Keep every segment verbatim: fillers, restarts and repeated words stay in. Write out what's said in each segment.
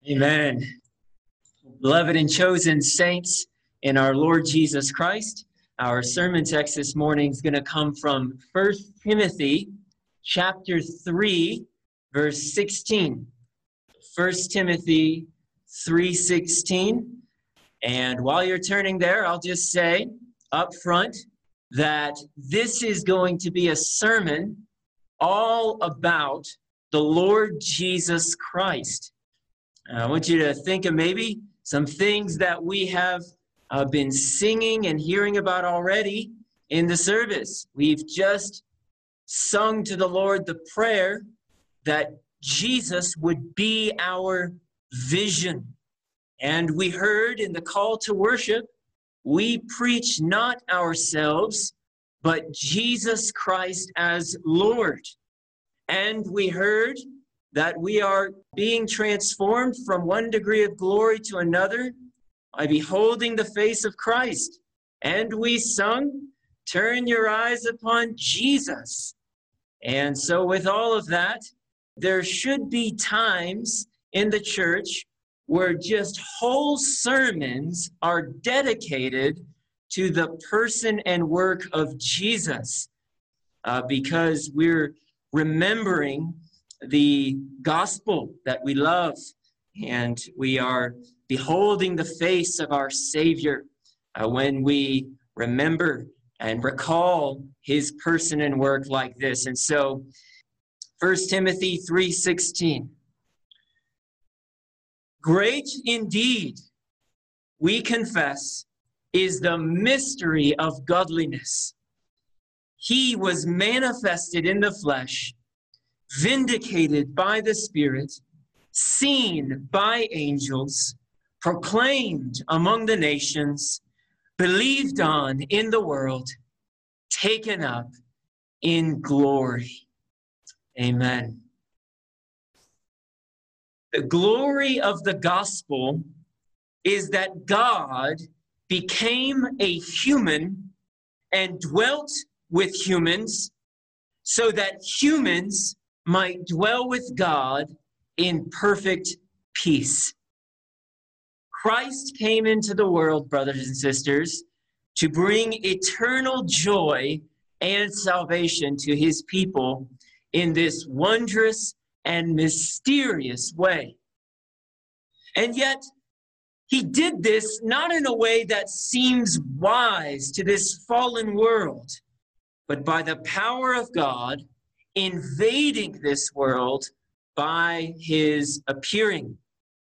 Amen. Beloved and chosen saints in our Lord Jesus Christ, our sermon text this morning is going to come from First Timothy chapter three, verse sixteen. First Timothy three sixteen. And while you're turning there, I'll just say up front that this is going to be a sermon all about the Lord Jesus Christ. I want you to think of maybe some things that we have uh, been singing and hearing about already in the service. We've just sung to the Lord the prayer that Jesus would be our vision. And we heard in the call to worship, we preach not ourselves, but Jesus Christ as Lord. And we heard that we are being transformed from one degree of glory to another by beholding the face of Christ. And we sung, "Turn your eyes upon Jesus." And so with all of that, there should be times in the church where just whole sermons are dedicated to the person and work of Jesus, uh, because we're remembering the gospel that we love, and we are beholding the face of our Savior uh, when we remember and recall his person and work like this. And so First Timothy three sixteen. Great indeed, we confess, is the mystery of godliness. He was manifested in the flesh, vindicated by the Spirit, seen by angels, proclaimed among the nations, believed on in the world, taken up in glory. Amen. The glory of the gospel is that God became a human and dwelt with humans so that humans might dwell with God in perfect peace. Christ came into the world, brothers and sisters, to bring eternal joy and salvation to his people in this wondrous and mysterious way. And yet, he did this not in a way that seems wise to this fallen world, but by the power of God invading this world by his appearing.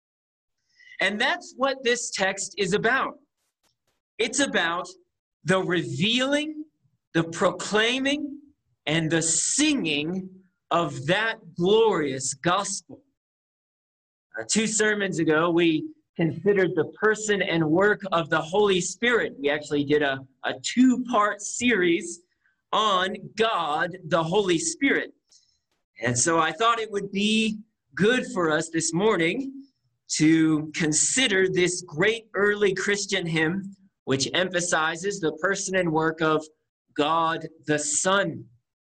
And that's what this text is about. It's about the revealing, the proclaiming, and the singing of that glorious gospel. Uh, two sermons ago, we considered the person and work of the Holy Spirit. We actually did a, a two-part series on God, the Holy Spirit. And so I thought it would be good for us this morning to consider this great early Christian hymn, which emphasizes the person and work of God the Son.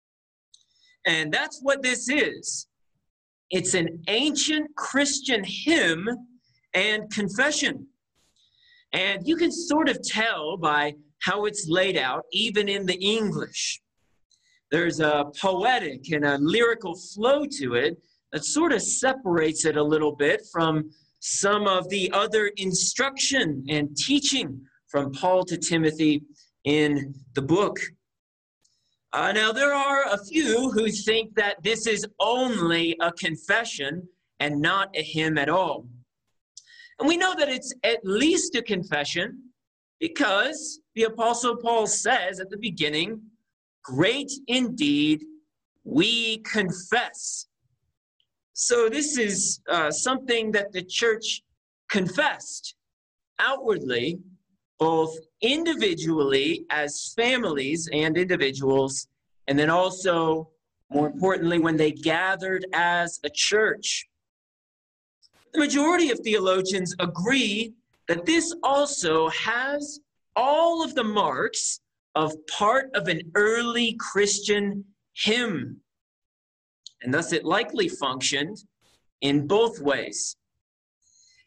And that's what this is. It's an ancient Christian hymn and confession. And you can sort of tell by how it's laid out, even in the English. There's a poetic and a lyrical flow to it that sort of separates it a little bit from some of the other instruction and teaching from Paul to Timothy in the book. Uh, now, there are a few who think that this is only a confession and not a hymn at all. And we know that it's at least a confession because the Apostle Paul says at the beginning, "Great indeed, we confess." So this is uh, something that the church confessed outwardly, both individually as families and individuals, and then also, more importantly, when they gathered as a church. The majority of theologians agree that this also has all of the marks of part of an early Christian hymn, and thus it likely functioned in both ways.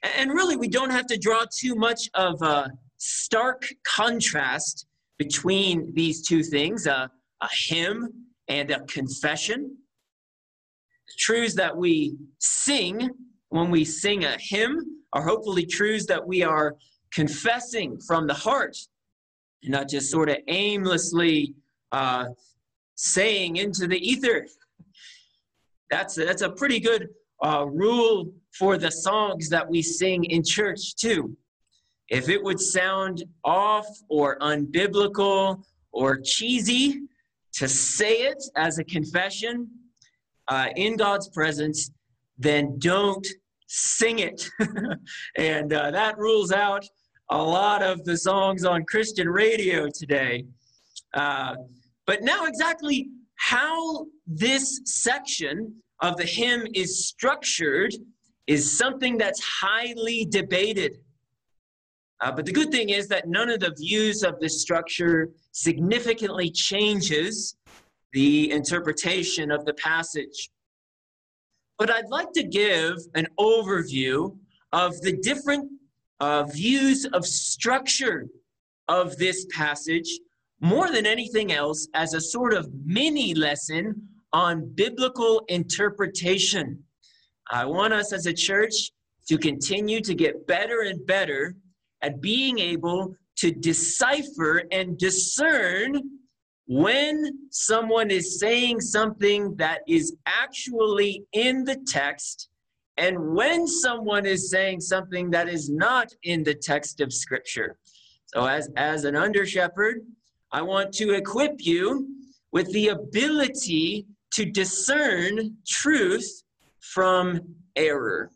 And really, we don't have to draw too much of a stark contrast between these two things, a, a hymn and a confession. The truths that we sing when we sing a hymn are hopefully truths that we are confessing from the heart, and not just sort of aimlessly uh, saying into the ether. That's a, that's a pretty good uh, rule for the songs that we sing in church too. If it would sound off or unbiblical or cheesy to say it as a confession uh, in God's presence, then don't sing it. And uh, that rules out a lot of the songs on Christian radio today. Uh, but now exactly how this section of the hymn is structured is something that's highly debated. Uh, but the good thing is that none of the views of this structure significantly changes the interpretation of the passage. But I'd like to give an overview of the different uh, views of structure of this passage, more than anything else, as a sort of mini lesson on biblical interpretation. I want us as a church to continue to get better and better at being able to decipher and discern when someone is saying something that is actually in the text and when someone is saying something that is not in the text of Scripture. So as, as an under-shepherd, I want to equip you with the ability to discern truth from error.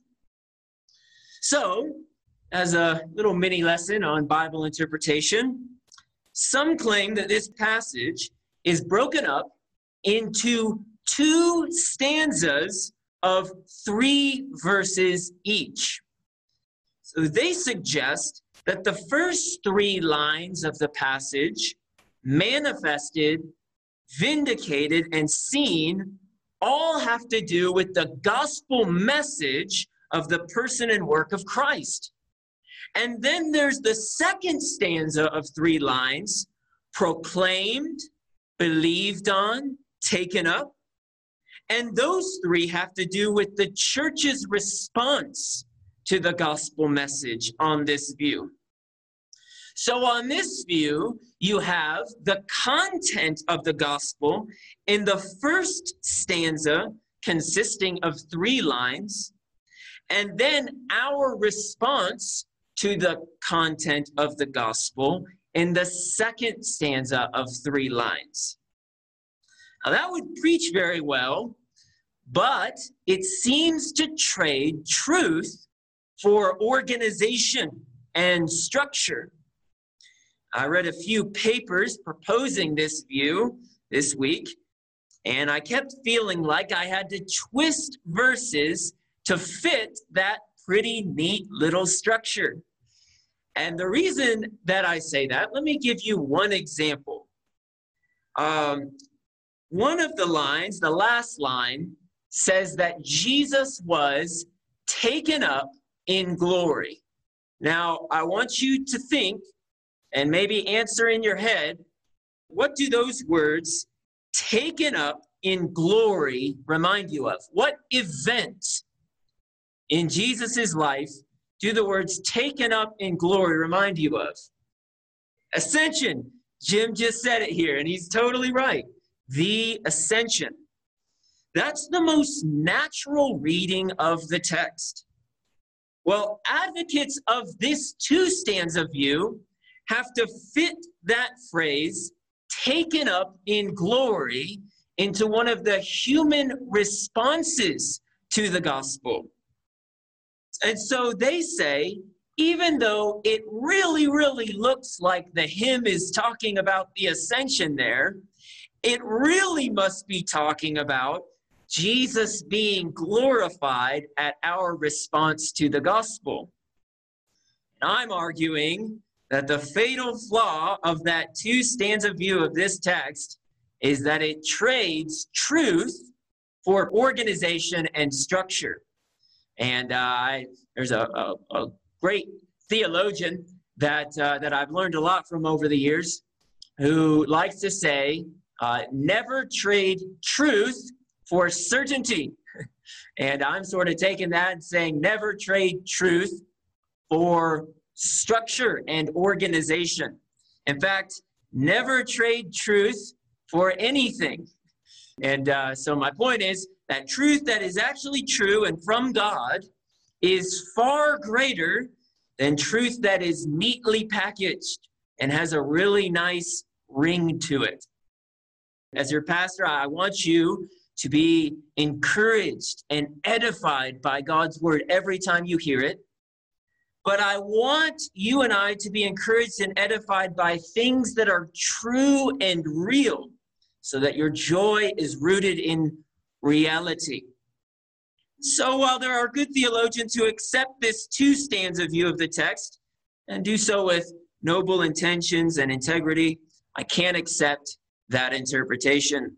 So, as a little mini lesson on Bible interpretation, some claim that this passage is broken up into two stanzas of three verses each. So they suggest that the first three lines of the passage, manifested, vindicated, and seen, all have to do with the gospel message of the person and work of Christ. And then there's the second stanza of three lines, proclaimed, believed on, taken up. And those three have to do with the church's response to the gospel message on this view. So on this view, you have the content of the gospel in the first stanza consisting of three lines, and then our response to the content of the gospel in the second stanza of three lines. Now that would preach very well, but it seems to trade truth for organization and structure. I read a few papers proposing this view this week, and I kept feeling like I had to twist verses to fit that pretty neat little structure. And the reason that I say that, let me give you one example. Um, one of the lines, the last line, says that Jesus was taken up in glory. Now, I want you to think and maybe answer in your head, what do those words, taken up in glory, remind you of? What event in Jesus's life do the words taken up in glory remind you of? Ascension. Jim just said it here, and he's totally right. The ascension. That's the most natural reading of the text. Well, advocates of this two-stanza view have to fit that phrase, taken up in glory, into one of the human responses to the gospel. And so they say, even though it really, really looks like the hymn is talking about the ascension there, it really must be talking about Jesus being glorified at our response to the gospel. And I'm arguing that the fatal flaw of that two-stanza view of this text is that it trades truth for organization and structure. And uh, I, there's a, a, a great theologian that uh, that I've learned a lot from over the years, who likes to say, uh, never trade truth for certainty. And I'm sort of taking that and saying, never trade truth for structure and organization. In fact, never trade truth for anything. And uh, so my point is that truth that is actually true and from God is far greater than truth that is neatly packaged and has a really nice ring to it. As your pastor, I want you to be encouraged and edified by God's word every time you hear it. But I want you and I to be encouraged and edified by things that are true and real, so that your joy is rooted in reality. So while there are good theologians who accept this two-stanza view of the text and do so with noble intentions and integrity, I can't accept that interpretation.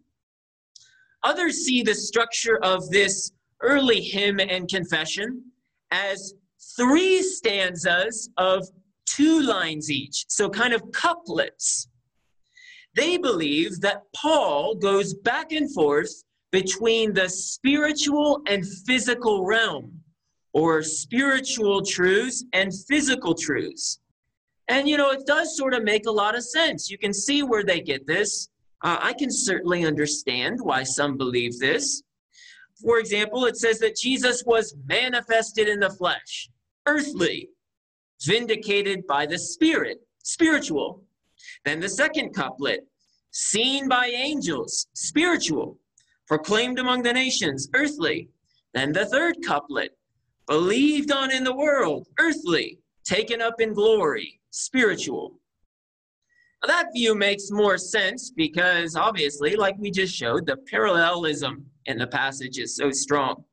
Others see the structure of this early hymn and confession as three stanzas of two lines each, so kind of couplets. They believe that Paul goes back and forth between the spiritual and physical realm, or spiritual truths and physical truths. And, you know, it does sort of make a lot of sense. You can see where they get this. Uh, I can certainly understand why some believe this. For example, it says that Jesus was manifested in the flesh, earthly, vindicated by the Spirit, spiritual. Then the second couplet, seen by angels, spiritual, proclaimed among the nations, earthly. Then the third couplet, believed on in the world, earthly, taken up in glory, spiritual. Now, that view makes more sense because obviously, like we just showed, the parallelism in the passage is so strong.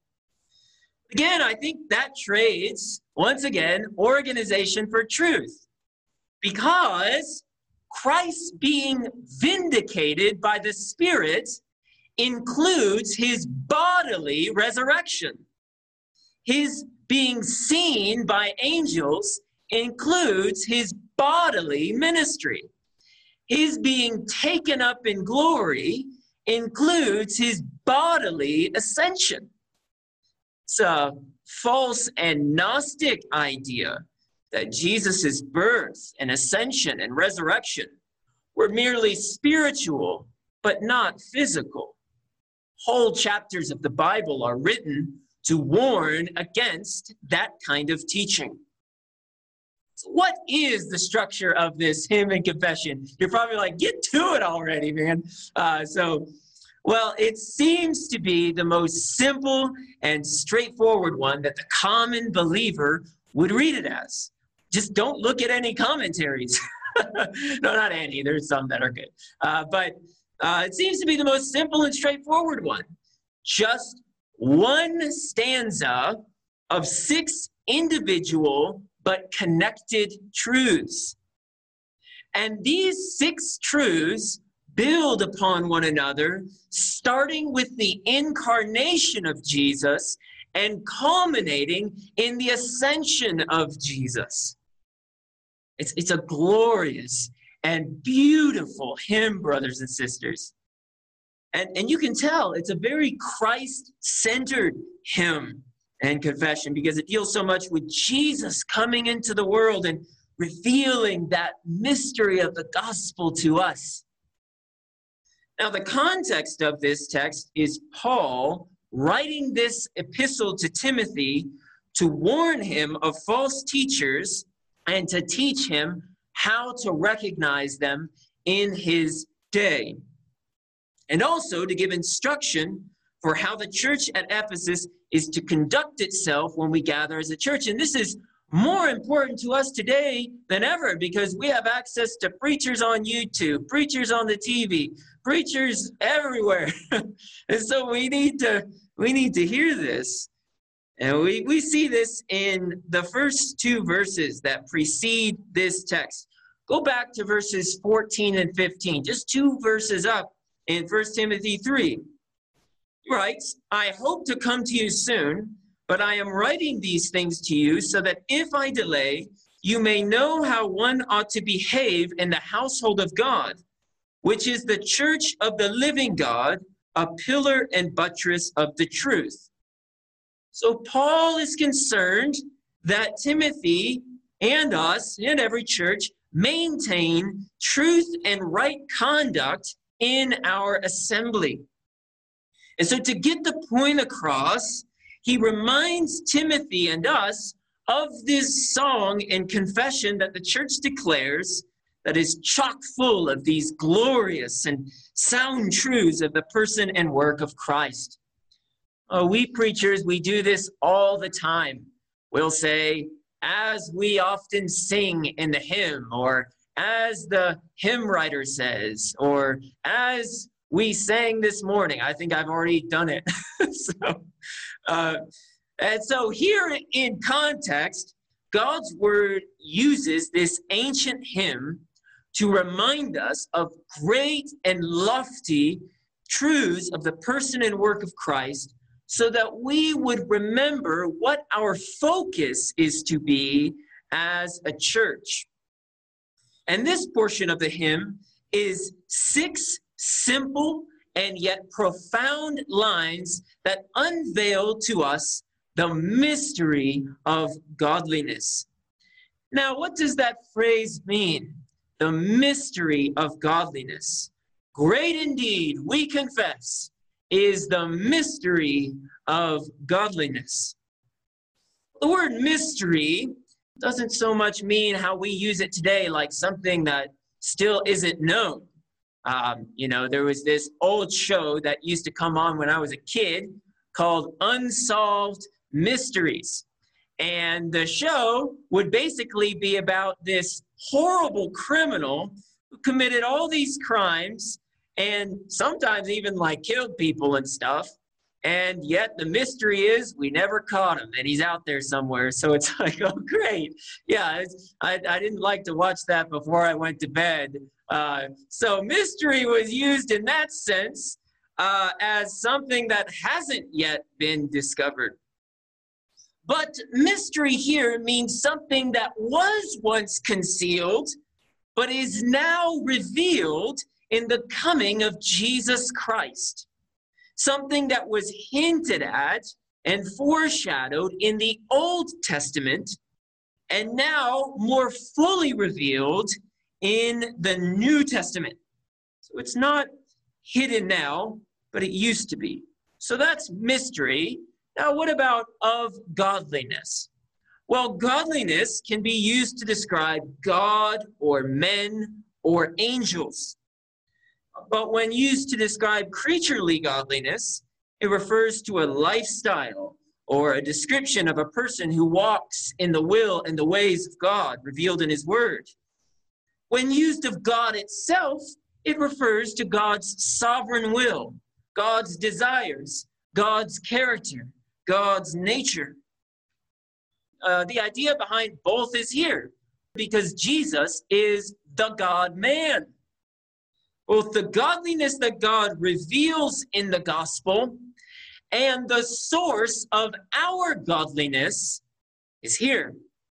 Again, I think that trades, once again, organization for truth, because Christ being vindicated by the Spirit includes his bodily resurrection. His being seen by angels includes his bodily ministry. His being taken up in glory includes his bodily ascension. It's a false and Gnostic idea that Jesus' birth and ascension and resurrection were merely spiritual, but not physical. Whole chapters of the Bible are written to warn against that kind of teaching. So what is the structure of this hymn and confession? You're probably like, get to it already, man. Uh, so, well, it seems to be the most simple and straightforward one that the common believer would read it as. Just don't look at any commentaries. No, not any. There's some that are good. Uh, but uh, it seems to be the most simple and straightforward one. Just one stanza of six individual but connected truths. And these six truths build upon one another, starting with the incarnation of Jesus and culminating in the ascension of Jesus. It's, it's a glorious and beautiful hymn, brothers and sisters. And, and you can tell it's a very Christ-centered hymn and confession because it deals so much with Jesus coming into the world and revealing that mystery of the gospel to us. Now, the context of this text is Paul writing this epistle to Timothy to warn him of false teachers and to teach him how to recognize them in his day. And also to give instruction for how the church at Ephesus is to conduct itself when we gather as a church. And this is more important to us today than ever because we have access to preachers on YouTube, preachers on the T V, preachers everywhere. And so we need to we need to hear this. And we, we see this in the first two verses that precede this text. Go back to verses fourteen and fifteen, just two verses up in First Timothy three. He writes, I hope to come to you soon, But I am writing these things to you so that if I delay, you may know how one ought to behave in the household of God, which is the church of the living God, a pillar and buttress of the truth. So Paul is concerned that Timothy and us and every church maintain truth and right conduct in our assembly. And so to get the point across, he reminds Timothy and us of this song and confession that the church declares that is chock full of these glorious and sound truths of the person and work of Christ. Uh, we preachers, we do this all the time. We'll say, as we often sing in the hymn, or as the hymn writer says, or as we sang this morning. I think I've already done it. so, uh, and so here in context, God's word uses this ancient hymn to remind us of great and lofty truths of the person and work of Christ, so that we would remember what our focus is to be as a church. And this portion of the hymn is six simple and yet profound lines that unveil to us the mystery of godliness. Now, what does that phrase mean? The mystery of godliness. Great indeed, we confess, is the mystery of godliness. The word mystery doesn't so much mean how we use it today, like something that still isn't known. Um, you know, there was this old show that used to come on when I was a kid called Unsolved Mysteries. And the show would basically be about this horrible criminal who committed all these crimes and sometimes even like killed people and stuff. And yet the mystery is we never caught him and he's out there somewhere. So it's like, oh, great. Yeah, it's, I, I didn't like to watch that before I went to bed. Uh, so mystery was used in that sense uh, as something that hasn't yet been discovered. But mystery here means something that was once concealed, but is now revealed in the coming of Jesus Christ. Something that was hinted at and foreshadowed in the Old Testament, and now more fully revealed in the New Testament. So it's not hidden now, but it used to be. So that's mystery. Now, what about of godliness? Well, godliness can be used to describe God or men or angels. But when used to describe creaturely godliness, it refers to a lifestyle or a description of a person who walks in the will and the ways of God revealed in his word. When used of God itself, it refers to God's sovereign will, God's desires, God's character, God's nature. Uh, the idea behind both is here, because Jesus is the God-man. Both the godliness that God reveals in the gospel and the source of our godliness is here.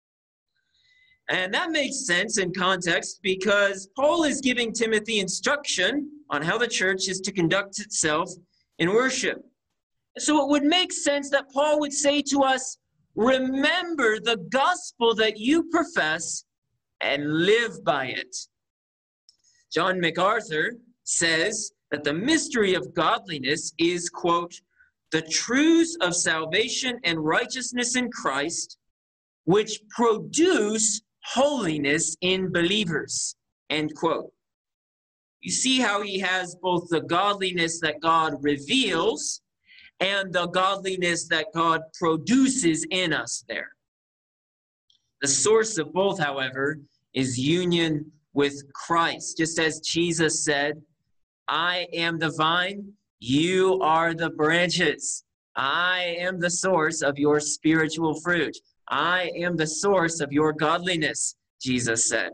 And that makes sense in context because Paul is giving Timothy instruction on how the church is to conduct itself in worship. So it would make sense that Paul would say to us, remember the gospel that you profess and live by it. John MacArthur says that the mystery of godliness is, quote, the truths of salvation and righteousness in Christ, which produce holiness in believers, end quote. You see how he has both the godliness that God reveals and the godliness that God produces in us there. The source of both, however, is union with Christ. Just as Jesus said, I am the vine, you are the branches. I am the source of your spiritual fruit. I am the source of your godliness, Jesus said.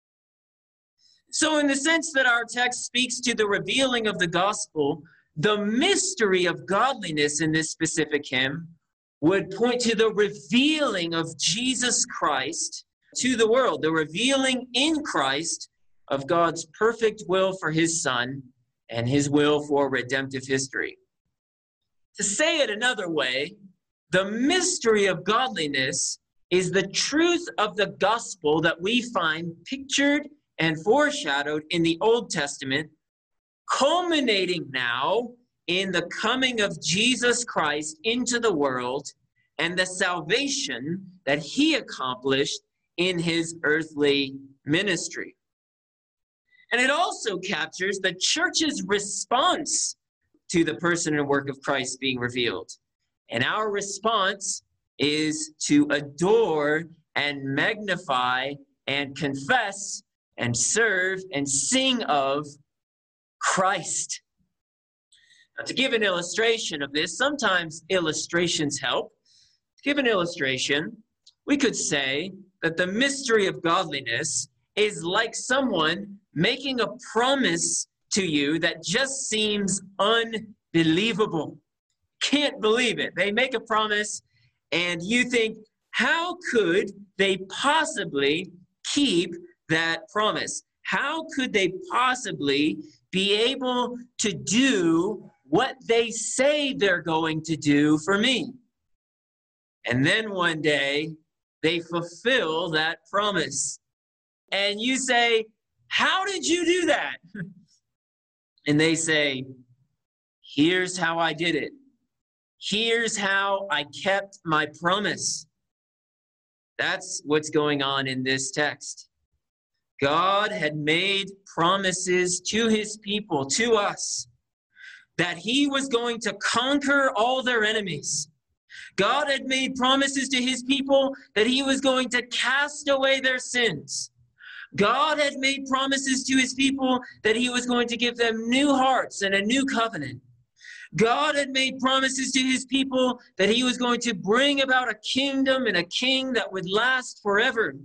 So in the sense that our text speaks to the revealing of the gospel, the mystery of godliness in this specific hymn would point to the revealing of Jesus Christ to the world, the revealing in Christ of God's perfect will for his Son and his will for redemptive history. To say it another way, the mystery of godliness is the truth of the gospel that we find pictured and foreshadowed in the Old Testament, culminating now in the coming of Jesus Christ into the world and the salvation that he accomplished in his earthly ministry. And it also captures the church's response to the person and work of Christ being revealed. And our response is to adore and magnify and confess and serve and sing of Christ. Now, to give an illustration of this, sometimes illustrations help. To give an illustration, we could say that the mystery of godliness is like someone making a promise to you that just seems unbelievable. Can't believe it. They make a promise and you think, how could they possibly keep that promise? How could they possibly be able to do what they say they're going to do for me? And then one day, they fulfill that promise. And you say, how did you do that? And they say, here's how I did it. Here's how I kept my promise. That's what's going on in this text. God had made promises to his people, to us, that he was going to conquer all their enemies. God had made promises to his people that he was going to cast away their sins. God had made promises to his people that he was going to give them new hearts and a new covenant. God had made promises to his people that he was going to bring about a kingdom and a king that would last forever.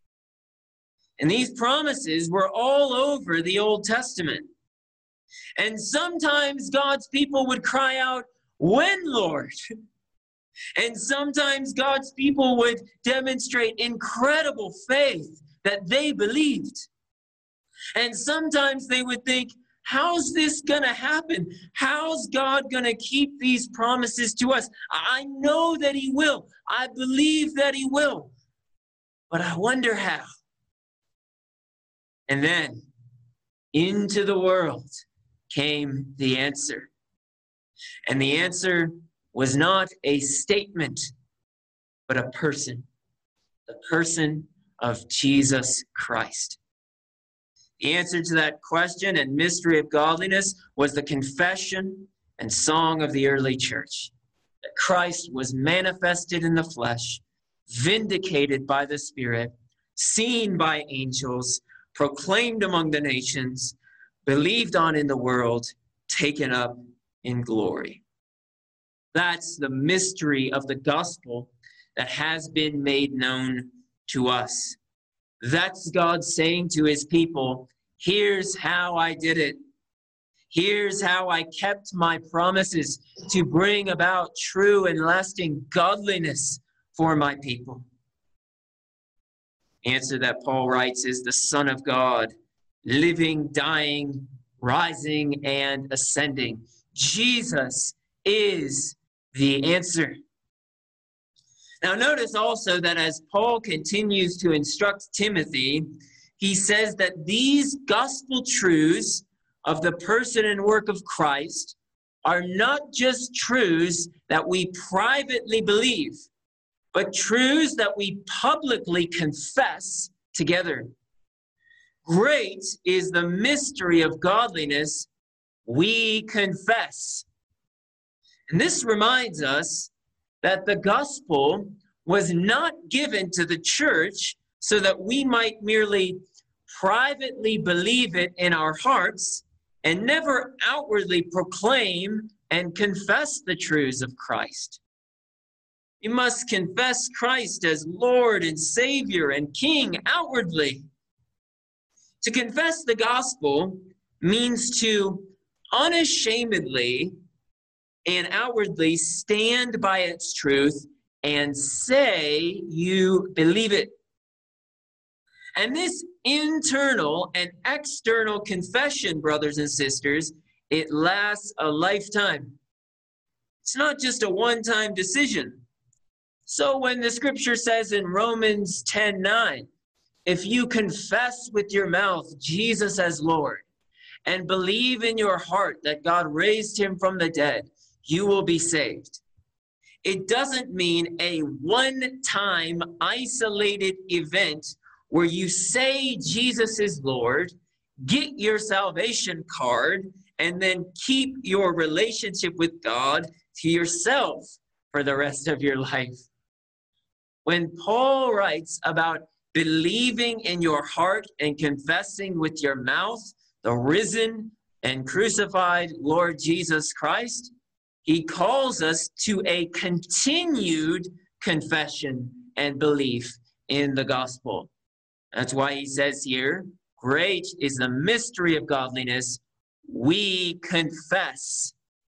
And these promises were all over the Old Testament. And sometimes God's people would cry out, "When, Lord?" And sometimes God's people would demonstrate incredible faith that they believed. And sometimes they would think, how's this going to happen? How's God going to keep these promises to us? I know that he will. I believe that he will. But I wonder how. And then into the world came the answer. And the answer was not a statement, but a person. The person of Jesus Christ. The answer to that question and mystery of godliness was the confession and song of the early church, that Christ was manifested in the flesh, vindicated by the Spirit, seen by angels, proclaimed among the nations, believed on in the world, taken up in glory. That's the mystery of the gospel that has been made known to us. That's God saying to his people, here's how I did it. Here's how I kept my promises to bring about true and lasting godliness for my people. The answer that Paul writes is the Son of God, living, dying, rising, and ascending. Jesus is the answer. Now notice also that as Paul continues to instruct Timothy, he says that these gospel truths of the person and work of Christ are not just truths that we privately believe, but truths that we publicly confess together. Great is the mystery of godliness we confess. And this reminds us that the gospel was not given to the church so that we might merely privately believe it in our hearts and never outwardly proclaim and confess the truths of Christ. You must confess Christ as Lord and Savior and King outwardly. To confess the gospel means to unashamedly and outwardly stand by its truth and say you believe it. And this internal and external confession, brothers and sisters, it lasts a lifetime. It's not just a one-time decision. So when the scripture says in Romans ten nine, if you confess with your mouth Jesus as Lord and believe in your heart that God raised him from the dead, you will be saved. It doesn't mean a one-time isolated event where you say Jesus is Lord, get your salvation card, and then keep your relationship with God to yourself for the rest of your life. When Paul writes about believing in your heart and confessing with your mouth the risen and crucified Lord Jesus Christ, he calls us to a continued confession and belief in the gospel. That's why he says here, great is the mystery of godliness. We confess.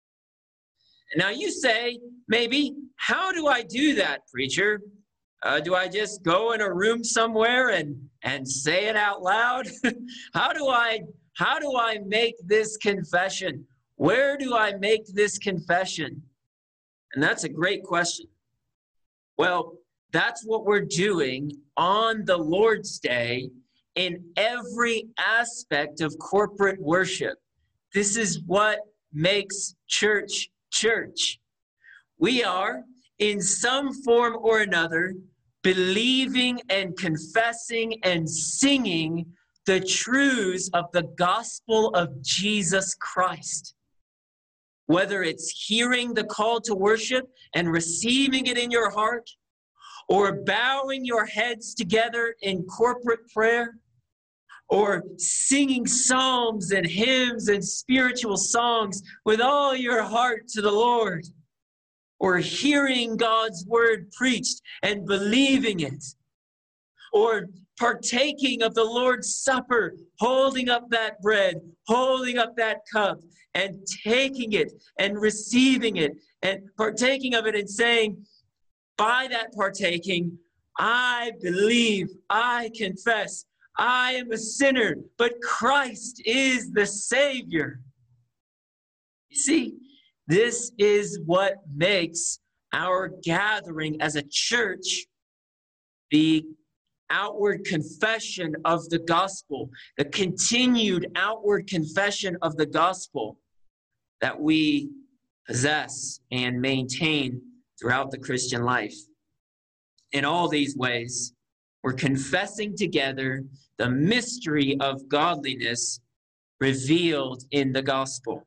Now you say, maybe, how do I do that, preacher? Uh, do I just go in a room somewhere and, and say it out loud? how do I how do I make this confession? Where do I make this confession? And that's a great question. Well, that's what we're doing on the Lord's Day in every aspect of corporate worship. This is what makes church church. We are, in some form or another, believing and confessing and singing the truths of the gospel of Jesus Christ. Whether it's hearing the call to worship and receiving it in your heart, or bowing your heads together in corporate prayer, or singing psalms and hymns and spiritual songs with all your heart to the Lord, or hearing God's word preached and believing it, or partaking of the Lord's Supper, holding up that bread, holding up that cup, and taking it and receiving it, and partaking of it and saying, by that partaking, I believe, I confess, I am a sinner, but Christ is the Savior. You see, this is what makes our gathering as a church the outward confession of the gospel, the continued outward confession of the gospel that we possess and maintain throughout the Christian life. In all these ways, we're confessing together the mystery of godliness revealed in the gospel.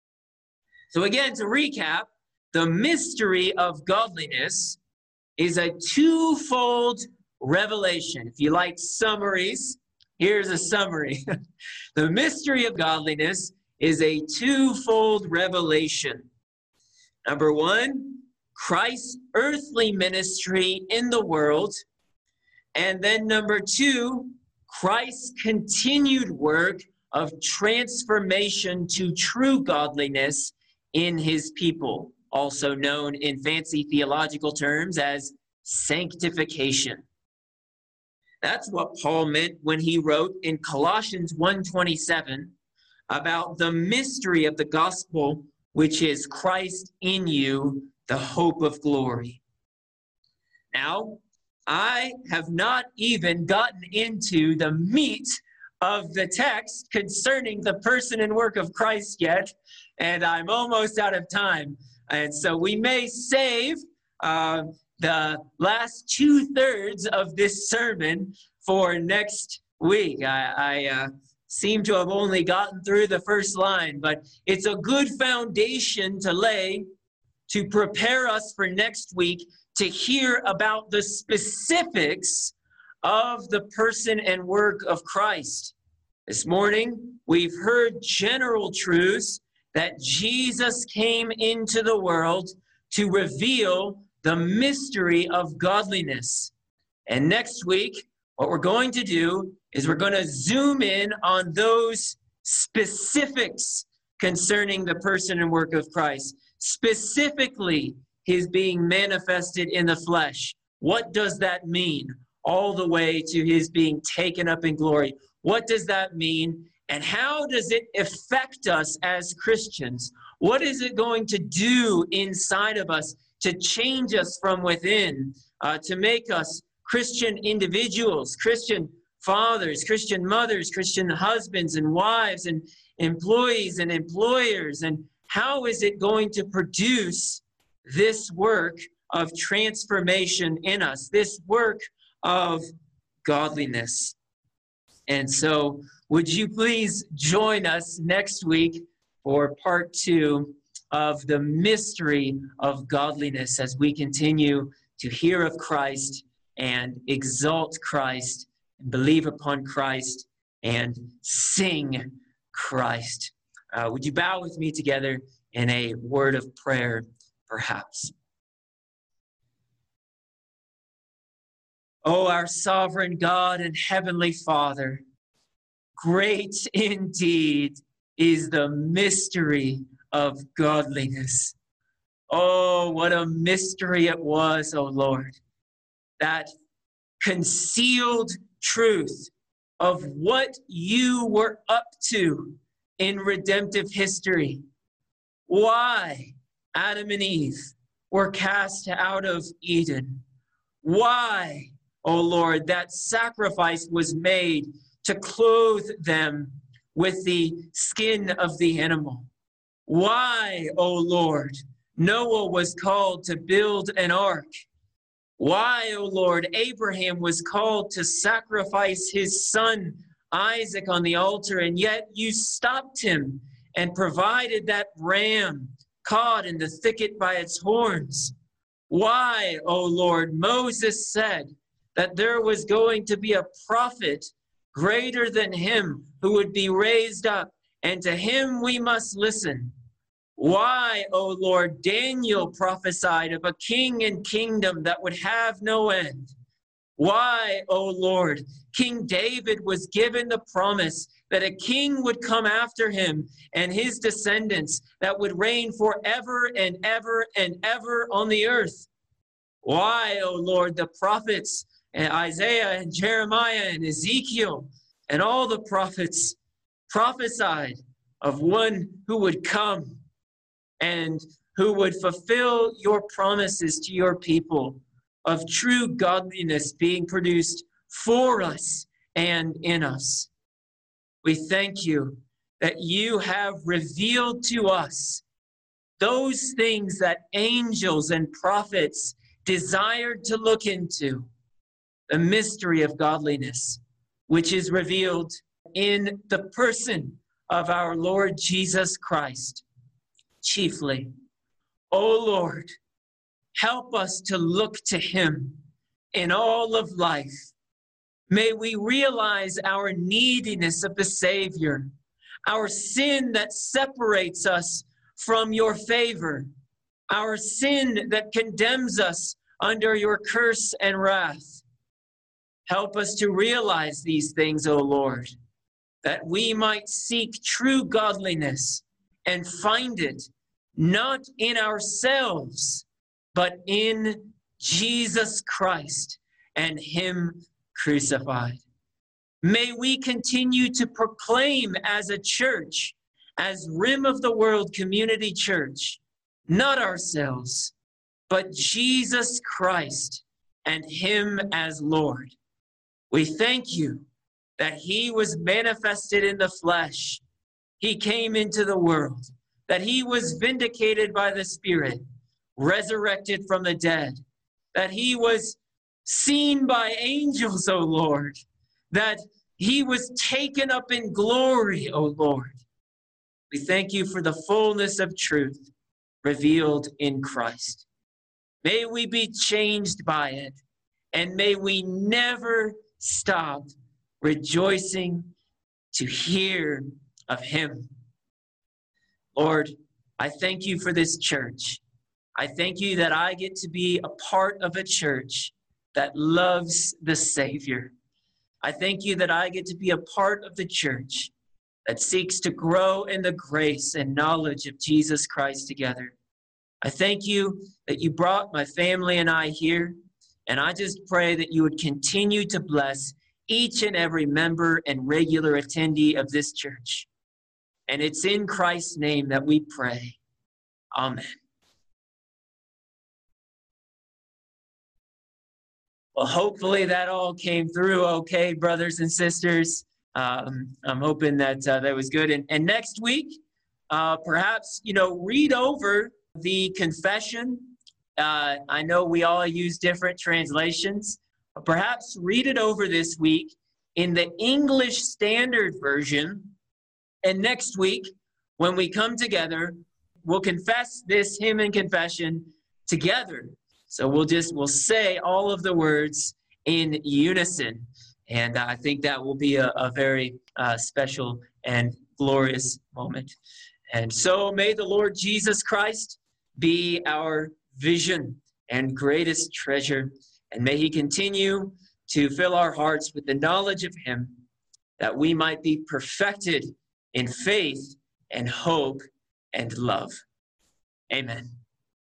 So again, to recap, the mystery of godliness is a twofold revelation. If you like summaries, here's a summary. The mystery of godliness is a twofold revelation. Number one, Christ's earthly ministry in the world. And then number two, Christ's continued work of transformation to true godliness in his people, also known in fancy theological terms as sanctification. That's what Paul meant when he wrote in Colossians one twenty-seven about the mystery of the gospel, which is Christ in you, the hope of glory. Now, I have not even gotten into the meat of the text concerning the person and work of Christ yet, and I'm almost out of time. And so we may save uh, the last two-thirds of this sermon for next week. I, I uh, seem to have only gotten through the first line, but it's a good foundation to lay to prepare us for next week to hear about the specifics of the person and work of Christ. This morning, we've heard general truths that Jesus came into the world to reveal the mystery of godliness. And next week, what we're going to do is we're going to zoom in on those specifics concerning the person and work of Christ. specifically his being manifested in the flesh. What does that mean? All the way to his being taken up in glory. What does that mean? And how does it affect us as Christians? What is it going to do inside of us to change us from within, uh, to make us Christian individuals, Christian fathers, Christian mothers, Christian husbands and wives and employees and employers? And how is it going to produce this work of transformation in us, this work of godliness? And so would you please join us next week for part two of the mystery of godliness as we continue to hear of Christ and exalt Christ and believe upon Christ and sing Christ. Uh, would you bow with me together in a word of prayer, perhaps? Oh, our sovereign God and heavenly Father, great indeed is the mystery of godliness. Oh, what a mystery it was, oh Lord, that concealed truth of what you were up to in redemptive history. Why Adam and Eve were cast out of Eden. Why, oh Lord, that sacrifice was made to clothe them with the skin of the animal. Why, O Lord, Noah was called to build an ark. Why, O Lord, Abraham was called to sacrifice his son Isaac on the altar, and yet you stopped him and provided that ram caught in the thicket by its horns. Why, O Lord, Moses said that there was going to be a prophet greater than him who would be raised up, and to him we must listen. Why, O Lord, Daniel prophesied of a king and kingdom that would have no end. Why, O Lord, King David was given the promise that a king would come after him and his descendants that would reign forever and ever and ever on the earth. Why, O Lord, the prophets and Isaiah and Jeremiah and Ezekiel and all the prophets prophesied of one who would come and who would fulfill your promises to your people of true godliness being produced for us and in us. We thank you that you have revealed to us those things that angels and prophets desired to look into, the mystery of godliness, which is revealed in the person of our Lord Jesus Christ, chiefly. O Lord, help us to look to him in all of life. May we realize our neediness of the Savior, our sin that separates us from your favor, our sin that condemns us under your curse and wrath. Help us to realize these things, O Lord, that we might seek true godliness and find it not in ourselves, but in Jesus Christ and him crucified. May we continue to proclaim as a church, as Rim of the World Community Church, not ourselves, but Jesus Christ and him as Lord. We thank you that he was manifested in the flesh. He came into the world, that he was vindicated by the Spirit, resurrected from the dead, that he was seen by angels, O Lord, that he was taken up in glory, O Lord. We thank you for the fullness of truth revealed in Christ. May we be changed by it, and may we never stop rejoicing to hear of him. Lord, I thank you for this church. I thank you that I get to be a part of a church that loves the Savior. I thank you that I get to be a part of the church that seeks to grow in the grace and knowledge of Jesus Christ together. I thank you that you brought my family and I here, and I just pray that you would continue to bless each and every member and regular attendee of this church. And it's in Christ's name that we pray. Amen. Well, hopefully that all came through okay, brothers and sisters. Um, I'm hoping that uh, that was good. And, and next week, uh, perhaps, you know, read over the confession. Uh, I know we all use different translations. But perhaps read it over this week in the English Standard Version. And next week, when we come together, we'll confess this hymn and confession together. So we'll just, we'll say all of the words in unison. And I think that will be a, a very uh, special and glorious moment. And so may the Lord Jesus Christ be our vision and greatest treasure. And may he continue to fill our hearts with the knowledge of him, that we might be perfected in faith and hope and love. Amen.